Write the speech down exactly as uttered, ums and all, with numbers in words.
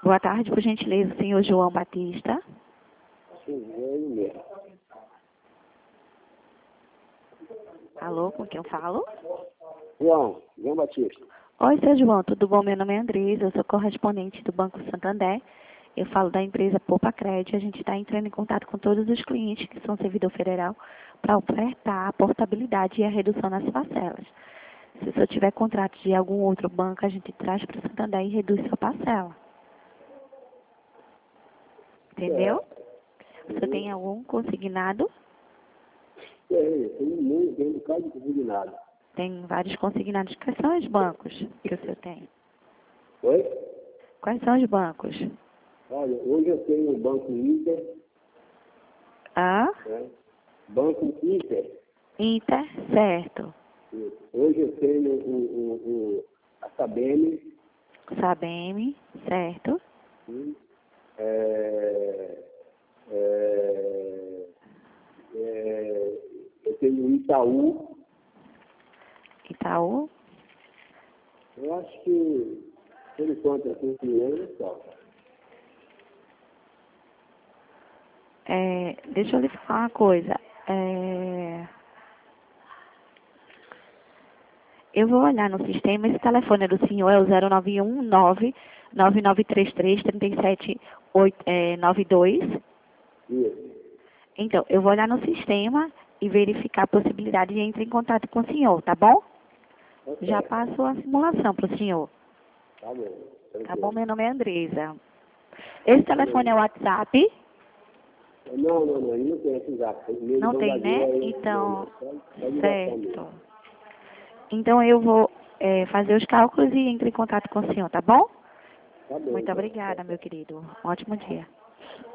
Boa tarde, por gentileza, senhor João Batista. Sim, é ele mesmo. Alô, com quem eu falo? João, João Batista. Oi, seu João, tudo bom? Meu nome é Andresa, eu sou correspondente do Banco Santander. Eu falo da empresa Poupa Crédito. A gente está entrando em contato com todos os clientes que são servidor federal para ofertar a portabilidade e a redução nas parcelas. Se o senhor tiver contrato de algum outro banco, a gente traz para o Santander e reduz sua parcela. Entendeu? É. Você tem algum consignado? Tem, tem um mundo, tem um bocado de consignado. Tem vários consignados. Quais são os bancos que o senhor tem? Oi? Quais são os bancos? Olha, hoje eu tenho o Banco Inter, Ah, né? Banco Inter. Inter, certo. Hoje eu tenho o, o, o, a Sabem, Sabem, certo. sim. É, é, é, eu tenho o Itaú. Itaú. Eu acho que, por enquanto, assim, cliente, só. É, deixa eu lhe falar uma coisa. É, eu vou olhar no sistema. Esse telefone do senhor é o zero nove um nove nove nove três três três sete nove dois. Isso. Então, eu vou olhar no sistema e verificar a possibilidade de entrar em contato com o senhor, tá bom? Ok. Já passo a simulação para o senhor. Tá bom. Tá Tranquilo. bom? Meu nome é Andresa. Esse telefone é o WhatsApp? Não, não, não, ele não tem esse zap. Ele Não não tem, vai ver, né? aí, não, Então, não, pode, pode ligar pra mim. certo. Então eu vou é, fazer os cálculos e entrar em contato com o senhor, tá bom? Tá bom, Muito então. obrigada, meu querido. Um ótimo dia.